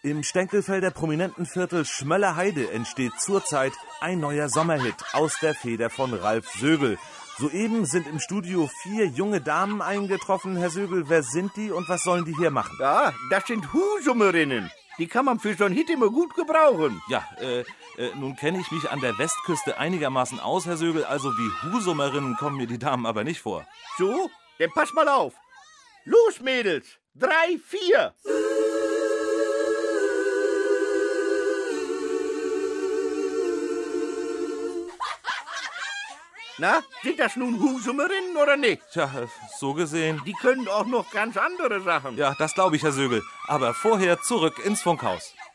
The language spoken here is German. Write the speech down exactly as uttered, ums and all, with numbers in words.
Im Stenkelfelder Prominentenviertel Schmöller-Heide entsteht zurzeit ein neuer Sommerhit aus der Feder von Ralf Sögel. Soeben sind im Studio vier junge Damen eingetroffen. Herr Sögel, wer sind die und was sollen die hier machen? Ja, das sind Husumerinnen. Die kann man für so einen Hit immer gut gebrauchen. Ja, äh, äh, nun kenne ich mich an der Westküste einigermaßen aus, Herr Sögel. Also wie Husumerinnen kommen mir die Damen aber nicht vor. So, dann pass mal auf. Los, Mädels. Drei, vier. Na, sind das nun Husumerinnen oder nicht? Tja, so gesehen. Die können auch noch ganz andere Sachen. Ja, das glaube ich, Herr Sögel. Aber vorher zurück ins Funkhaus.